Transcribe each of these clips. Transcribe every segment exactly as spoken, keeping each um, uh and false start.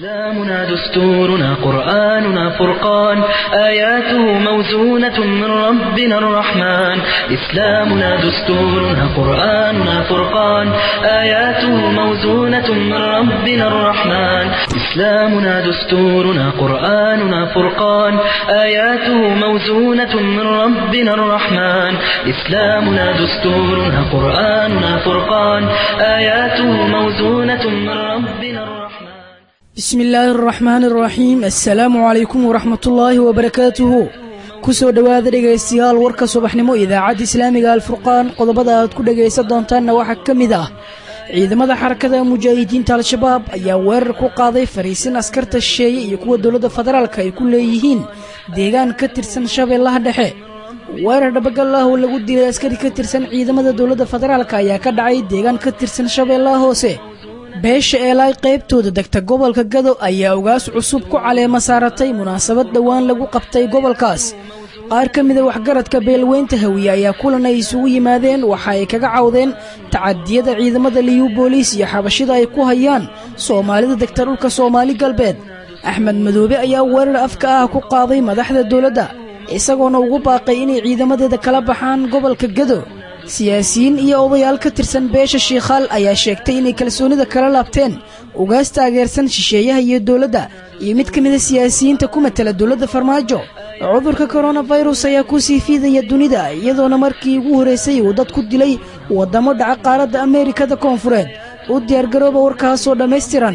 إسلامنا دستورنا قرآننا فرقان آياته موزونة من ربنا الرحمن إسلامنا دستورنا قرآننا فرقان آياته موزونة من ربنا الرحمن إسلامنا دستورنا قرآننا فرقان آياته موزونة من ربنا الرحمن إسلامنا دستورنا قرآننا فرقان آياته موزونة من ربنا الرحمن بسم الله الرحمن الرحيم السلام عليكم ورحمة الله وبركاته كسو دواada dhegaystayaal warka subaxnimo idaacada islaamiga alfurqaan qodobada aad ku dhagaysan doontaan waxa kamid ah ciidamada xarakada mujaahidiinta al-shabaab ayaa weerar ku qaaday fariisin askarta shisheeye iyo kuwa dawladda federaalka ay ku leeyihiin deegaan ka tirsan shabeellaha dhexe weerar dhabagal ah oo lagu dilay askari ka tirsan ciidamada dawladda federaalka ayaa ka dhacay deegaan ka tirsan shabeellaha hoose beesha eelay qaybtooda degta gobolka Gado ayaa ugaas cusub ku caleema saaratay munaasabad dhawaan lagu qabtay gobolkaas qaar kamid ah waxgaradka beelweynta Hawiye ayaa kulan ay isugu yimaadeen waxa ay kaga cawdeen tacadiyada ciidamada liyu booliis iyo xabashida ay ku hayaan Soomaalida degta dhulka Soomaali galbeed Axmed Madoobe ayaa weerar afka ah ku qaaday madaxda dawladda isagoona ugu baaqay inay ciidamadeeda kala baxaan gobolka Gado siyaasiyiin iyo odayaal ka tirsan beesha Sheekhaal ayaa sheegtay inay kalsoonida kala laabteen ugaas taageersan shisheeyaha iyo dawladda iyo mid kamid ah siyaasiyiinta ku matala dawladda Farmaajo cudurka coronavirus ayaa ku sii fiidaya dunida iyadoona markii ugu horeysay uu dad ku dilay wadamo dhaca qaaradda Ameerikada Koonfureed u diyaar garooba warkaas oo dhameystiran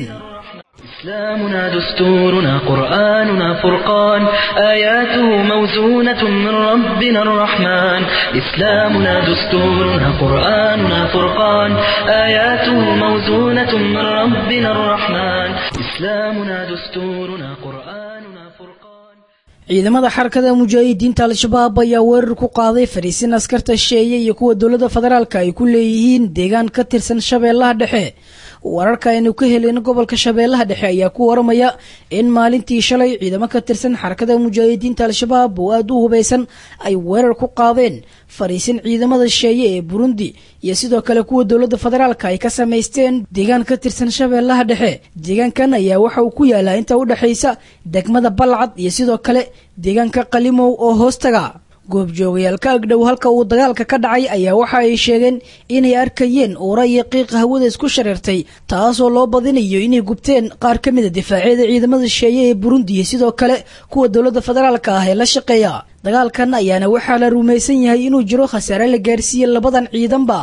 إسلامنا دستورنا قرآننا فرقان آياته موزونة من ربنا الرحمن إسلامنا دستورنا قرآننا فرقان آياته موزونة من ربنا الرحمن إسلامنا دستورنا قرآننا فرقان ciidamada xarakada mujaahidiinta al-shabaab ayaa weerar ku qaaday fariisin askarta shisheeye iyo kuwa dawladda federaalka ay ku leeyihiin deegaan ka tirsan shabeellaha dhexe wararka aynu ka helin gobolka shabeellaha dhexe ayaa ku waramaya in maalintii shalay ciidamo ka tirsan xarakada mujaahidiinta al-shabaab oo aad u hubeysan ay weerar ku qaadeen fariisin ciidamada shisheeye ee Burundi iyo sidoo kale kuwa dawladda federaalka ay ka sameysteen deegaan ka tirsan shabeellaha dhexe deegaankan ayaa waxa uu ku yaalaa inta u dhaxaysa degmada Balcad iyo sidoo kale deegaanka Qalimow oo hoostaga goobjoogayaal ka agdhow halka uu dagaalka ka dhacay ayaa waxa ay sheegeen inay arkayeen oora iyo qiiq hawada isku shareertay taasoo loo badinayo inay gubteen qaar kamid ah difaacyada ciidamada shisheeye ee Burundi iyo sidoo kale kuwa dawladda federaalka ah ee la shaqeeya dagaalkan ayaana waxa la rumaysan yahay inuu jiro khasaare la gaarsiiyay labadan ciidanba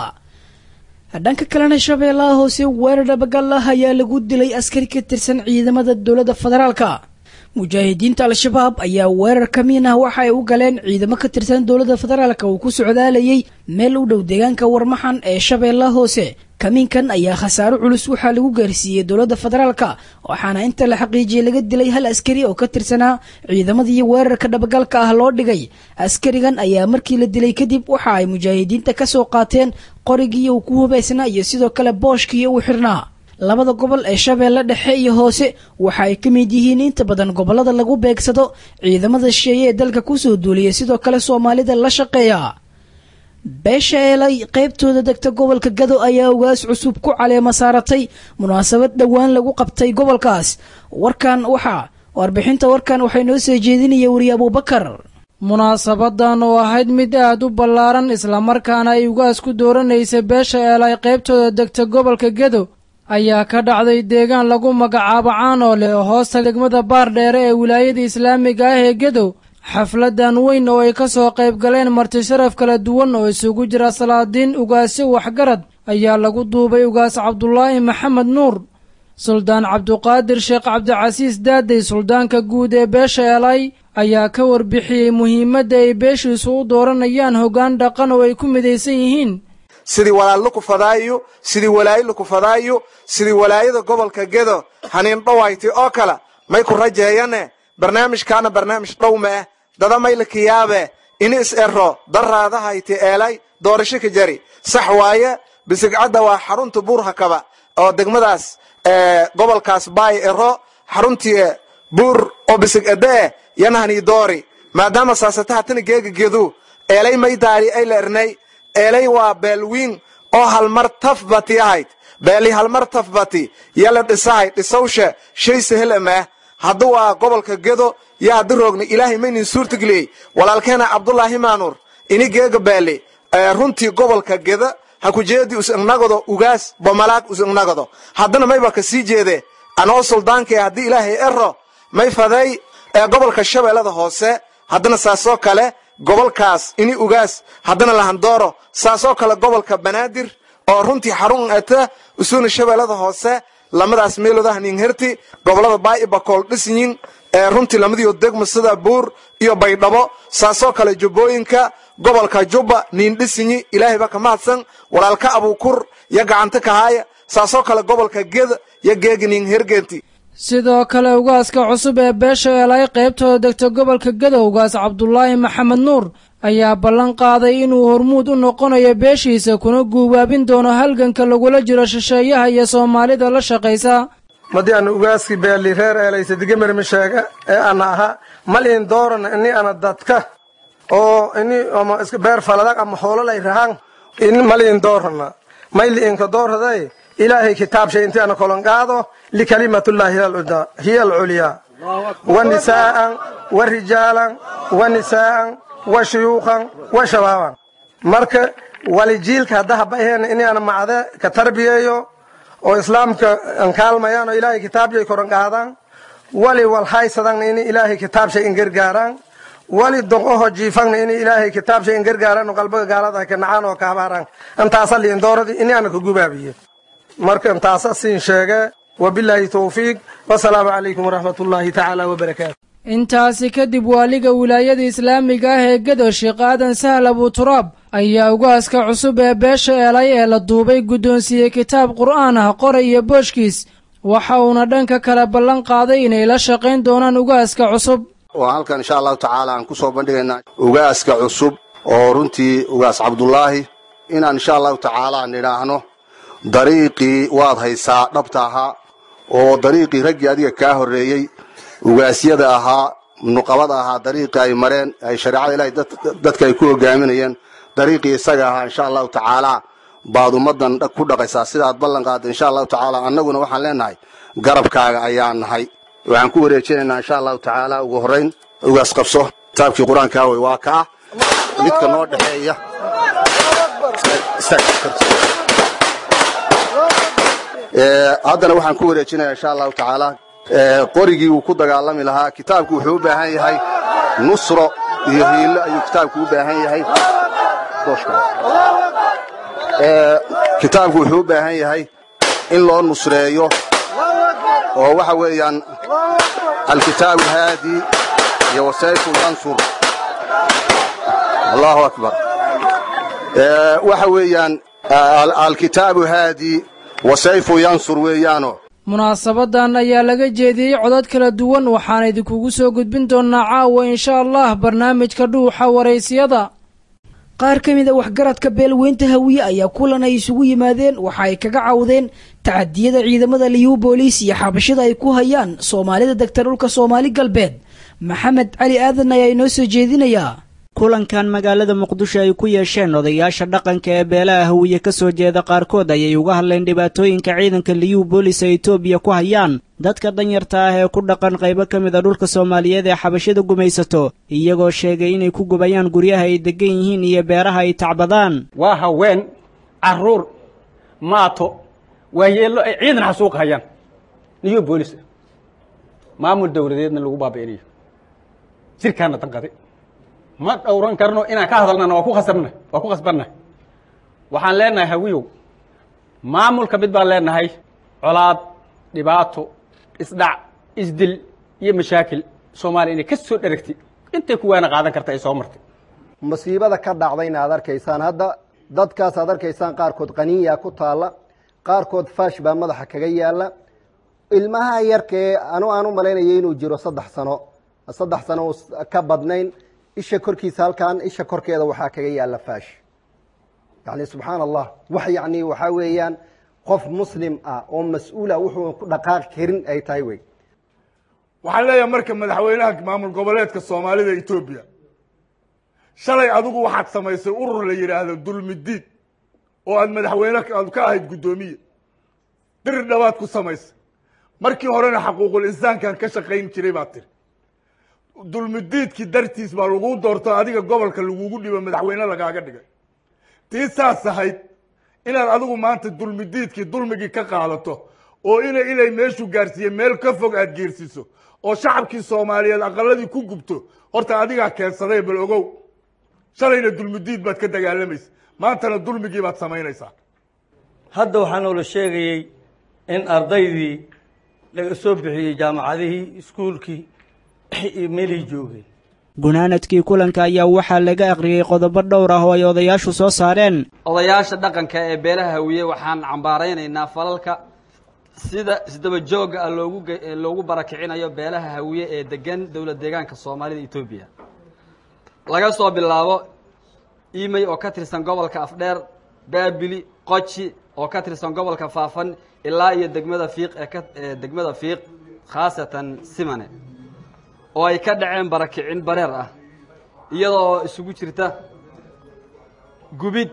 dhanka kalena shabeellaha hoose weerar dhabagal ah ayaa lagu dilay askari ka tirsan ciidamada dawladda federaalka mujaahidiinta al-shabaab ayaa weerar kamiin ah waxa ay u galeen ciidamo ka tirsan dawladda federaalka oo ku socdaalayay meel u dhow deegaanka Warmaxan ee shabeellaha hoose kamiinkan ayaa khasaaro culus waxa lagu gaarsiiyay dawladda federaalka waxaana inta la xaqiijiyay laga dilay hal askari oo ka tirsanaa ciidamadii weerarka dhabagalka ah loo dhigay askarigan ayaa markii la dilay kadib waxa ay mujaahidiinta ka soo qaateen qorigii uu ku hubeysnaa iyo sidoo kale booshkii uu xirnaa labada gobol ee shabeelle dhexe iyo hoose waxa ay kamid yihiin inta badan gobolada lagu beegsado ciidamada shisheeye ee dalka ku soo duuliyay sidoo kale Soomaalida la shaqeeya beesha eelay qaybtooda degta gobolka Gado ayaa ugaas cusub ku caleema saaratay munaasabad dhawaan lagu qabtay gobolkaas warkan waxa warbixinta warkan waxay noo soo jeedinayay wariye Abubakar munaasabadan oo ahayd mid aad u ballaaran isla markaana ay ugaas ku dooranaysa beesha eelay qaybtooda degta gobolka Gado ayaa ka dhacday deegaan lagu magacaabo Caanoole oo hoosta degmada Baardheere ee wilaayada Islaamiga ah ee Gado xafladan weyn oo ay ka soo qayb galeen marti sharaf kala duwan oo isugu jira salaadiin ugaasi waxgarad ayaa lagu duubay ugaas Cabdullaahi Maxamed Nuur Suldaan Cabduqaadir Sheekh Cabdicasiis Daaday suldaanka guud ee beesha eelay ayaa ka warbixiyay muhiimadda ay beeshiisu u dooranayaan hoggaan dhaqan oo ay ku midaysan yihiin sidii walaalo ku fadaayo sidii walaayo ku fadaayo sidii walaayada gobolka Gado haneen dhawayti oo kala may ku rajeeyane barnaamijkaana barnaamij dhawma dada may la kiyaabe in is ero daraada hayti eelay doorasho ka jari sax waaye bisigcada waa xarunta buur hakaba oo degmadaas ee gobolkaas baay ero xaruntii buur oo bisigade yanahani doori maadaama saasataha tan geega geedu eelay may daari ay la ernay eelay waa beelwiin oo hal mar taf batiyahayd beeli halmar tafbati yala dhisahay dhisawsha shay sahal ama hadduu waa gobolka gedo yaa haddi roogna ilaahay maynin suurtageliyey walaalkeena cabdullaahi maanuur ini geega beeli runtii gobolka geda ha ku jeedi usignagado ugaas bomalaag usignagado haddana mayba ka sii jeede anoo suldaankee haddii ilaahay ero may faday gobolka shabeellada hoose haddana saasoo kale gobolkaas ini ugaas haddana lahandooro saasoo kale gobolka banaadir oo runtii xarun ata usuuna shabeellada hoose lamadaas meelodaha ninherti gobolada baay bakool dhisinyin ee runtii lamadii degmo sida buur iyo baydhabo saasoo kale jubbooyinka gobolka jubba nin dhisinyi ilaahay ba ka mahadsan walaalka abuukur ya gacanta ka haaya saasoo kale gobolka ged ya geegnin hergeenti sidoo kale ugaaska cusub ee beesha eelay qaybtooda degta gobolka gedo ugaas cabdulaahi maxamed nuur ayaa ballan qaaday inuu hormuud u noqonayo beeshiisa kuna guubaabin doono halganka lagula jiro shisheeyaha iyo soomaalida la shaqaysa madii aan ugaaskii beeli reer eelaysa digamar misheega ee ana aha malin dooran ini ana dadka oo ini ama iska beer faladag ama xoololay rahan in malin doorna mayli inka doorhaday ilaahay kitaabshay intii ana kolan qaado likalimatullahi hiya al-ulya wa nisaan wa rijalan wa nisaan wa shuyukhan wa shababan marka walijiilka hadaha bayeen inii ana macada ka tarbiyeeyo oo islaamka aan kaalmayaan oo ilaahay kitaabshay koran qaadaan wali wal haysadan inii ilaahay kitaabshay in gargaaraan wali doqoho jiifan inii ilaahay kitaabshay in gargaaraan oo qalbiga gaalada ka nacaan oo ka habaaraan intaas liin dooradi inii ana ku gubaabiyo marka intaas siin sheega wabillahi tawfiiq wassalaamu alaykum warahmatullahi ta'ala wabarakaatuh intaasi kadib waaliga wilaayada islaamiga ah ee gedo sheekh aadan sahl abu turaab ayaa ugaaska cusub ee beesha eelay ee la duubay guddoonsiiyey kitaab qur'aan ah qoray iyo booshkiis waxa uuna dhanka kale ballan qaaday inay la shaqayn doonaan ugaaska cusub oo halkan insha allahu tacaala aan ku soo bandhigaynaa ugaaska cusub oo runtii ugaas cabdullaahi inaan insha allahu tacaala nidhaahno dariiqii waad haysaa dhabta ahaa oo dariiqii raggii adiga kaa horreeyey ugaasyada ahaa nuqabada ahaa dariiqii ay mareen ay shareecada ilaahay dadka ay ku hogaaminayeen dariiqii isaga ahaa insha allahu tacaala baad ummaddan ku dhaqaysaa sidaad ballan qaadda insha allahu tacaala annaguna waxaan leenahay garabkaaga ayaan nahay waxaan ku wareejinaynaa insha allahu tacaala ugu horrayn ugaas qabso kitaabkii qur-aankaa wey waa kaa midka noo dhexeeya haddana waxaan ku wareejinayaa insha allahu tacaala qorigii uu ku dagaalami lahaa kitaabku wuxuu u baahan yahay nusro iyo hiilo ayuu kitaabku u baahan yahay kitaabku wuxuu u baahan yahay in loo nusreeyo oo waxa weeyaan alkitaabu haadi iyo wasayfu yansur allahu akbar waxa weeyaan alkitaabu haadi wasayfu yansur weeyaano munaasabadan ayaa laga jeediyey codad kala duwan waxaan idinkugu soo gudbin doonaa caawa insha allah barnaamijka dhuuxa waraysiyada qaar ka mid a waxgaradka beelweynta hawiye ayaa kulan ay isugu yimaadeen waxa ay kaga cawdeen tacadiyada ciidamada liyu booliis iyo xabashada ay ku hayaan soomaalida degta dhulka soomaali galbeed maxamed cali aadan ayaa inoo soo jeedinayaa kulankan magaalada muqdisho ay ku yeesheen odayaasha dhaqanka ee beelaha hawiye ka soo jeeda qaarkood ayay uga hadleen dhibaatooyinka ciidanka liyu booliis ee Itoobiya ku hayaan dadka danyarta ah ee ku dhaqan qaybo ka mid ah dhulka Soomaaliyeed ee xabashada gumaysato iyagoo sheegay inay ku gubayaan guryaha ay degan yihiin iyo beeraha ay tacbadaan waa haween caruur maato waayeelo ay ciidan xasuuq hayaan liyu booliis maamul dawladeedna lagu baabi'inayo sirkaana tanqaday ma dhowran karno inaan ka hadalnana waa ku khasabna waa ku khasbanna waxaan leenahay hawiyow maamulka mid baan leenahay colaad dhibaato isdhac isdil iyo mashaakil Soomaaliya inay ka soo dharagtay intay ku waana qaadan karta ay soo martay masiibada ka dhacdayna aad arkaysaan hadda dadkaas aad arkaysaan qaarkood qaniya ku taala qaarkood faash baa madaxa kaga yaala ilmaha yarkee anu aanu maleynayay inuu jiro saddex sano saddex sano ka badnayn isha korkiisa halkan isha korkeeda waxa kaga yaala faash yani subxaan allah wax yani waxa weeyaan qof muslim ah oo mas'uula wuxuu ku dhaqaaq karin ay tahay way waxaan leeyahay marka madaxweynaha maamul goboleedka Soomaalida Itoobiya shalay adigu waxaad samaysay urur la yiraahdo dulmidiid oo aad madaxweynaha aad ka ahayd gudoomiye dir dhawaad ku samaysa markii horena xaquuqul insaankan ka shaqayn jiray baad tiri dulmidiidkii dartiis baa lagu doorto adiga gobolka lagugu dhibo madaxweyne lagaaga dhigay tii saas ahayd inaad adigu maanta dulmidiidkii dulmigii ka qaadato oo ina inay meeshu gaarsiiye meel ka fog aad geersiiso oo shacabkii soomaaliyeed aqaladii ku gubto horta adigaa keensaday bal ogow shalayna dulmidiid baad ka dagaalamaysa maantana dulmigii baad samaynaysaa hadda waxaa noola sheegayey in ardaydii laga soo bixiyey jaamacadihii iskuulkii iyo meelihii joogay gunaanadkii kulanka ayaa waxaa laga aqriyey qodobo dhowr ah oo ay odayaashu soo saareen odayaasha dhaqanka ee beelaha hawiye waxaan cambaaraynaynaa falalka sida isdaba jooga ah loogu loogu barakicinayo beelaha hawiye ee degan dowlad deegaanka Soomaalida Itoobiya laga soo bilaabo iimay oo ka tirsan gobolka Afdheer Baabili Qochi oo ka tirsan gobolka Faafan ilaa iyo degmada Fiiq ee ka degmada Fiiq khaasatan Simane oo ay ka dhaceen barakicin bareer ah iyadoo isugu jirta gubid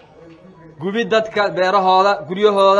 gubid dadka beerahooda guryahooda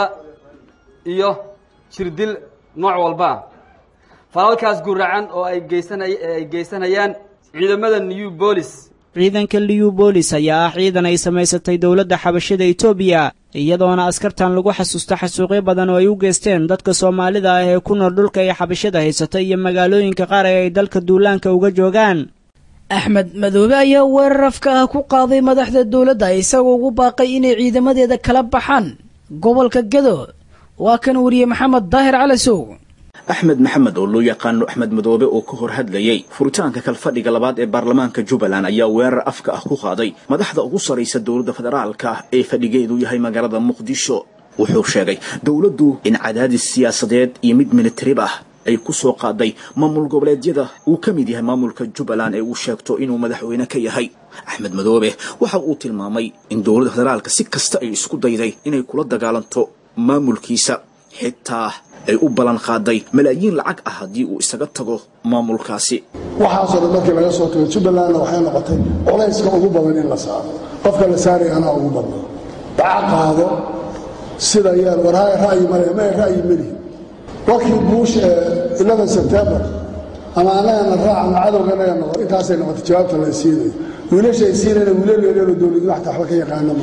iyo jirdil nooc walba falalkaas guracan oo ay geysanay ay geysanayaan ciidamada New Police ciidanka New Police ayaa ah ciidan ay samaysatay dawladda xabashada Itoobiya iyadoona askartan lagu xasuusto xasuuqyo badan oo ay u geysteen dadka Soomaalida ah ee ku nool dhulka ay xabashada haysatay iyo magaalooyinka qaar ee ay dalka duulaanka uga joogaan Axmed Madoobe ayaa weerar afka ah ku qaaday madaxda dawladda isagoo ugu baaqay inay ciidamadeeda kala baxaan gobolka Gado waa kan wariye Maxamed Daahir Calasow أحمد محمد oo loo yaqaan Axmed Madoobe oo ka hor hadlayay furitaanka kalfadhiga labaad ee baarlamaanka Jubbaland ayaa weerar afka ah ku qaaday madaxda ugu sareysa dawladda federaalka ee fadhigeedu yahay magaalada Muqdisho wuxuu sheegay dawladdu in cadaadis siyaasadeed iyo mid militari ah ay ku soo qaaday maamul goboleedyada uu ka mid yahay maamulka Jubbaland ee uu sheegto inuu madaxweyne ka yahay Axmed Madoobe waxa uu tilmaamay in dawladda federaalka si kasta ay isku dayday inay kula dagaalanto maamulkiisa xitaa ay u balan qaaday malaayiin lacag ah hadii uu isaga tago maamulkaasi waxa soo markii laga soo tago Jubbaland waxay noqotay culayska ugu badan in la saaro qofka la saaray ana ugu badan baaqaado sida yar waraay raay mare ma raay mari waqti buush eleven September ama ana raac cadawgana noqon intaas ay noqotay jawaabta la siiyay wiilasha siirana wiilasha dawladda wax taxba ka yaqaanama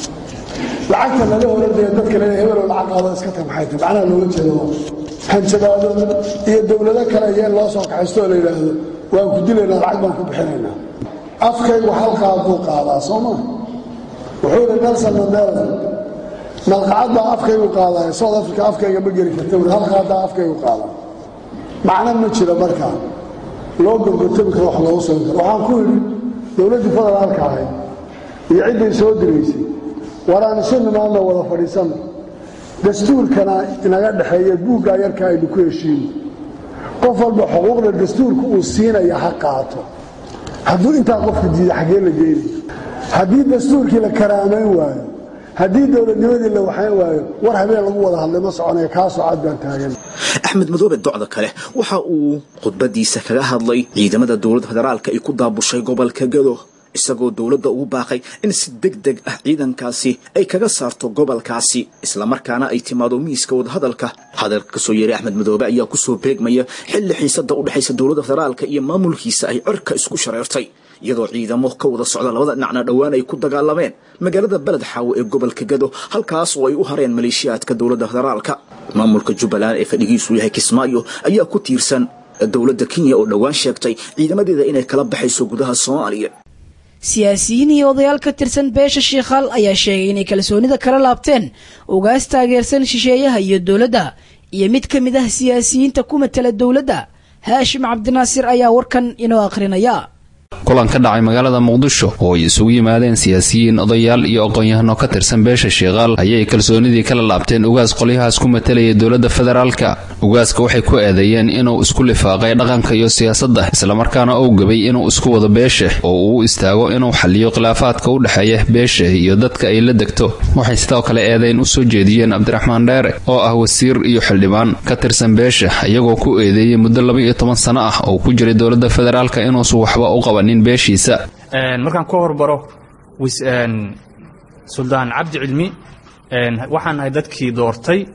lacagta laga horreeyay dadka la hebel lacag qaado iska tabaxay macna loo jeedo hanjabaado iyo dawlado kale ay loo soo kaxaysto la yiraahdo waan ku dileynaa lacag baan ku bixinaynaa afkaygu halka uu qaadaa Soomaa wuxuu Nelson Mandela malqacada afkaygu qaadaa South Africa afkayga ma geli karto halka afkaygu qaadaa macna ma jiro marka loo gurgurtay wax loo soo garo waxaan ku yiri dawladda federaalka ah iyo ciidan soo direysay waraan sunnaana wada fadhiisan dastuurkana inaga dhaxeeyo buuga yarka ay ku heshiin qof walba xuquuqda dastuurku uu siinayo ha qaato hadduu inta qofka diiday xagee la geeyay haddii dastuurkii la karaameyn waayo haddii dawladnimadii la waxay waayo war habeen lagu wada hadlay ma soconay ka soo cadaan taagan Axmed Madoobe docda kale waxa uu khudbadiisa kaga hadlay ciidamada dawladda federaalka ay ku daabushay gobolka Gado isagoo dawladda ugu baaqay in si degdeg ah ciidankaasi ay kaga saarto gobolkaasi isla markaana ay timaado miiska wada hadalka hadalka soo yeeray Axmed Madoobe ayaa ku soo beegmaya xilli xiisada u dhaxaysa dawladda federaalka iyo maamulkiisa ay cirka isku shareertay iyadoo ciidamo ka wada socda labada dhinacna dhawaan ay ku dagaalameen magaalada Balad Xaawo ee gobolka Gado halkaas oo ay u hareen maleeshiyaadka dawladda federaalka maamulka Jubbaland ee fadhigiisu yahay Kismaayo ayaa ku tiirsan dawladda Kenya oo dhawaan sheegtay ciidamadeeda inay kala baxayso gudaha Soomaaliya siyaasiyiin iyo odayaal ka tirsan beesha Sheekhaal ayaa sheegay inay kalsoonida kala laabteen ugaas taageersan shisheeyaha iyo dawladda iyo mid ka mid ah siyaasiyiinta ku matala dawladda Haashim Cabdinaasir ayaa warkan inoo akhrinaya kulan ka dhacay magaalada Muqdisho oo ay isugu yimaadeen siyaasiyiin odayaal iyo aqoon-yahano ka tirsan beesha Sheekhaal ayay kalsoonidii kala laabteen ugaas qoliyahaas ku matalaya dawladda federaalka ugaaska waxay ku eedeeyeen inuu isku lifaaqay dhaqanka iyo siyaasadda isla markaana uu gabay inuu isku wada beesha oo uu istaago inuu xalliyo khilaafaadka u dhaxeeya beesha iyo dadka ay la degto waxay sidoo kale eedeyn u soo jeediyeen Cabdiraxmaan Dheere oo ah wasiir iyo xildhibaan ka tirsan beesha ayagoo ku eedeeyay muddo laba iyo toban sano ah oo ku jiray dawladda federaalka inuu soo waxba u qaban beeshiisa een markaan ku horbaro wis een Suldaan Cabdi Cilmi een waxaan ahay dadkii doortay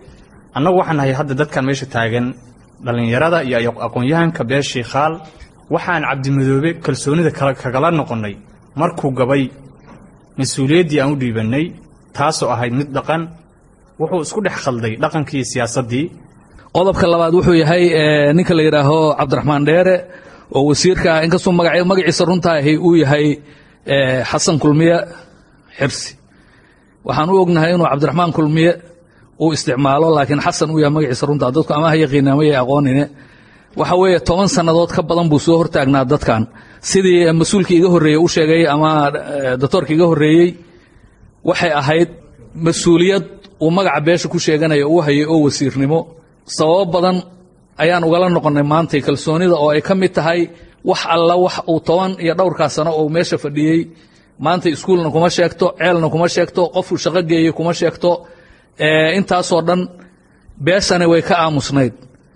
annagu waxaan nahay hadda dadkan meesha taagan dhallinyarada iyo aqoon-yahanka beeshii khaal waxaan cabdimadoobe kalsoonida kagala noqonnay markuu gabay mas-uuliyaddii aan u dhiibannay taasoo ahayd mid dhaqan wuxuu isku dhex khalday dhaqankii siyaasaddii qodobka labaad wuxuu yahay ninka la yidhaaho cabdiraxmaan dheere oo wasiirka ah inkastoo magaciisa runtaahi uu yahay xasan kulmiye xirsi waxaan u ognahay inuu cabdiraxmaan kulmiye uu isticmaalo laakiin xasan uu yahay magaciisa runtaa dadku ama ha yaqiinaa ma yay aqoonine waxa weeye toban sannadood ka badan buu soo hortaagnaa dadkan sidii mas-uulkii iga horreeyey u sheegay ama doctoorkii iga horreeyey waxay ahayd mas-uuliyad uu magaca beesha ku sheeganayo uu hayay oo wasiirnimo sababo badan ayaan ugala noqonnay maantay kalsoonida oo ay ka mid tahay wax alla wax uu toban iyo dhowrkaa sano oo meesha fadhiyey maanta iskuulna kuma sheegto ceelna kuma sheegto qofuu shaqo geeyey kuma sheegto intaasoo dhan beeshani way ka aamusnayd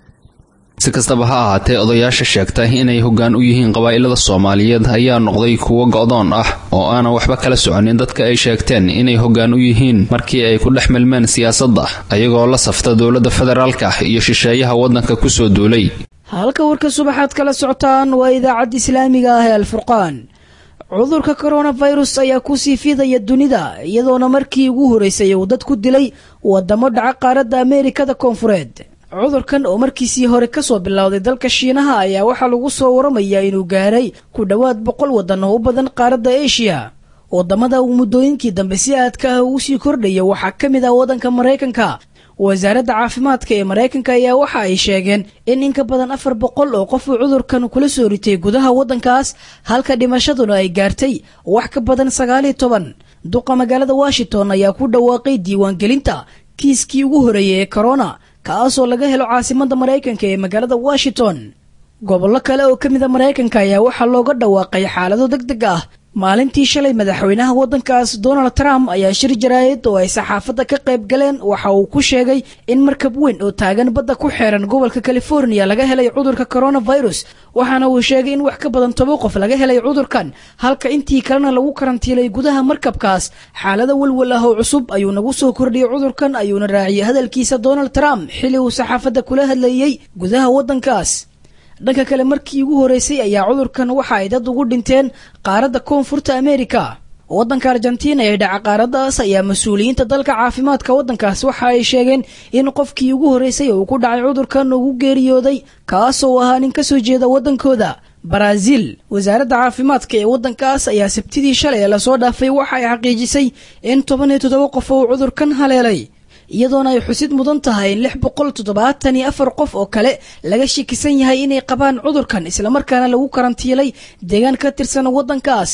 si kastaba ha ahaatee odayaasha sheegta inay hoggaan u yihiin qabaa'ilada soomaaliyeed ayaa noqday kuwo go'doon ah oo aanan waxba kala soconin dadka ay sheegteen inay hoggaan u yihiin markii ay ku dhex milmeen siyaasadda ayagoo la safta dowladda federaalka iyo shisheeyaha waddanka ku soo duulay halka warka subaxaad kala socotaan waa idaacadda islaamiga ah ee alfurqaan cudurka coronavirus ayaa ku sii fidaya dunida iyadoona markii ugu horeysay uu dad ku dilay wadamo dhaca qaaradda ameerikada koonfureed cudurkan oo markiisii hore kasoo bilowday dalka shiinaha ayaa waxaa lagu soo waramayaa inuu gaaray ku dhowaad boqol waddan oo u badan qaaradda eshiya wadamada uu muddooyinkii dambe si aadka ah ugu sii kordhaya waxaa ka mid ah waddanka maraykanka wasaaradda caafimaadka ee maraykanka ayaa waxa ay sheegeen in in ka badan afar boqol oo qof uu cudurkan kula soo ritay gudaha waddankaas halka dhimashaduna ay gaartay wax ka badan sagaal iyo toban duqa magaalada washington ayaa ku dhawaaqay diiwaangelinta kiiskii ugu horeeyey ee corona kaasoo laga helo caasimadda maraykanka ee magaalada washington gobollo kale oo ka mid a maraykanka ayaa waxaa looga dhawaaqay xaalado deg deg ah maalintii shalay madaxweynaha waddankaas donald trump ayaa shir jaraa'id oo ay saxaafadda ka qayb galeen waxa uu ku sheegay in markab weyn oo taagan badda ku xeeran gobolka california laga helay cudurka coronavirus waxaana uu sheegay in wax ka badan toban qof laga helay cudurkan halka intii kalena lagu karantiilay gudaha markabkaas xaalada walwal ah oo cusub ayuu nagu soo kordhiyey cudurkan ayuuna raaciyey hadalkiisa donald trump xilli uu saxaafadda kula hadlayey gudaha waddankaas dhanka kale markii ugu horeysay ayaa cudurkan waxa ay dad ugu dhinteen qaaradda koonfurta ameerika waddanka argentina ee dhaca qaaraddaas ayaa mas-uuliyiinta dalka caafimaadka waddankaas waxa ay sheegeen in qofkii ugu horeysay uu ku dhacay cudurkan ugu geeriyooday kaasoo ahaa nin ka soo jeeda waddankooda baraaziil wasaaradda caafimaadka ee waddankaas ayaa sabtidii shalay lasoo dhaafay waxa ay xaqiijisay in toban iyo toddoba qof uu cudurkan haleelay iyadoona ay xusid mudan tahay in lix boqol toddobaatan iyo afar qof oo kale laga shakisan yahay inay qabaan cudurkan islamarkaana lagu karantiilay deegaan ka tirsan waddankaas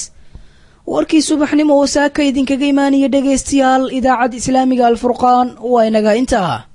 warkii subaxnimo oo saaka idinkaga imaanaya dhegaystayaal idaacadda islaamiga alfurqaan waa inaga intaa